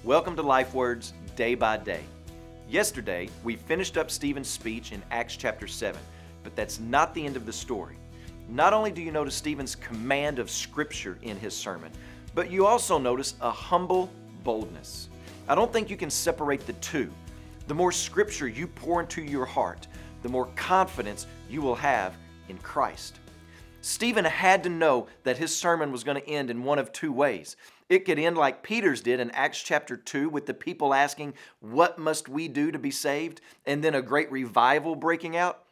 Welcome to Life Words Day by Day. Yesterday, we finished up Stephen's speech in Acts chapter 7, but that's not the end of the story. Not only do you notice Stephen's command of Scripture in his sermon, but you also notice a humble boldness. I don't think you can separate the two. The more Scripture you pour into your heart, the more confidence you will have in Christ. Stephen had to know that his sermon was going to end in one of two ways. It could end like Peter's did in Acts chapter 2 with the people asking, "What must we do to be saved?" and then a great revival breaking out.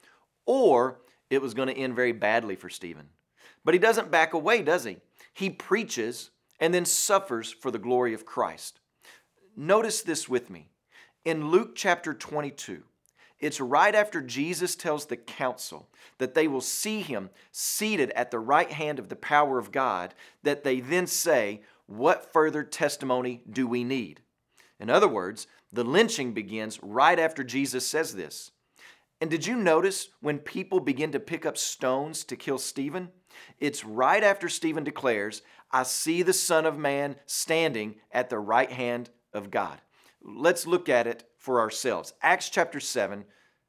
Or it was going to end very badly for Stephen. But he doesn't back away, does he? He preaches and then suffers for the glory of Christ. Notice this with me. In Luke chapter 22, it's right after Jesus tells the council that they will see him seated at the right hand of the power of God, that they then say, "What further testimony do we need?" In other words, the lynching begins right after Jesus says this. And did you notice when people begin to pick up stones to kill Stephen? It's right after Stephen declares, "I see the Son of Man standing at the right hand of God." Let's look at it for ourselves. Acts chapter 7,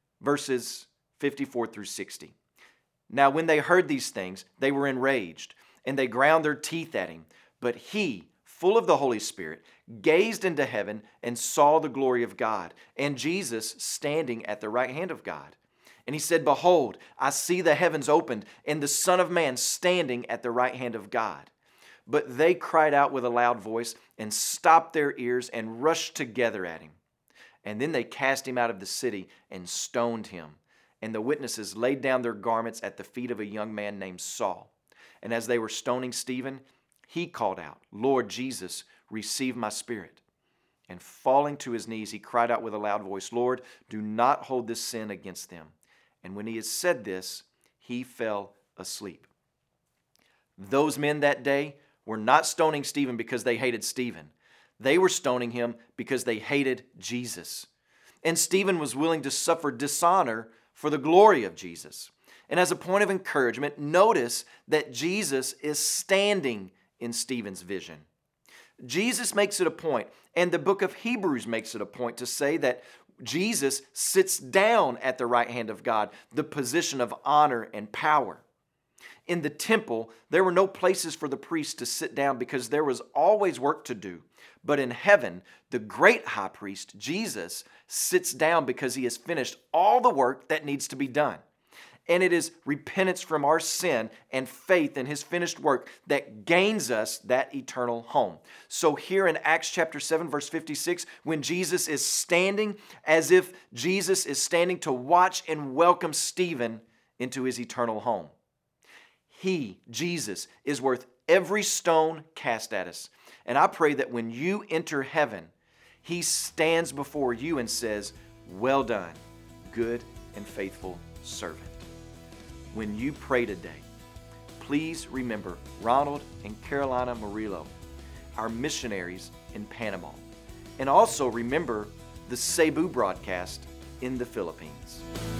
verses 54 through 60. Now when they heard these things, they were enraged, and they ground their teeth at him. But he, full of the Holy Spirit, gazed into heaven and saw the glory of God, and Jesus standing at the right hand of God. And he said, "Behold, I see the heavens opened, and the Son of Man standing at the right hand of God." But they cried out with a loud voice and stopped their ears and rushed together at him. And then they cast him out of the city and stoned him. And the witnesses laid down their garments at the feet of a young man named Saul. And as they were stoning Stephen, he called out, "Lord Jesus, receive my spirit." And falling to his knees, he cried out with a loud voice, "Lord, do not hold this sin against them." And when he had said this, he fell asleep. Those men that day were not stoning Stephen because they hated Stephen. They were stoning him because they hated Jesus. And Stephen was willing to suffer dishonor for the glory of Jesus. And as a point of encouragement, notice that Jesus is standing in Stephen's vision. Jesus makes it a point, and the book of Hebrews makes it a point to say that Jesus sits down at the right hand of God, the position of honor and power. In the temple, there were no places for the priests to sit down because there was always work to do. But in heaven, the great high priest, Jesus, sits down because he has finished all the work that needs to be done. And it is repentance from our sin and faith in his finished work that gains us that eternal home. So here in Acts chapter 7, verse 56, when Jesus is standing as if Jesus is standing to watch and welcome Stephen into his eternal home. He, Jesus, is worth every stone cast at us. And I pray that when you enter heaven, he stands before you and says, "Well done, good and faithful servant." When you pray today, please remember Ronald and Carolina Murillo, our missionaries in Panama. And also remember the Cebu broadcast in the Philippines.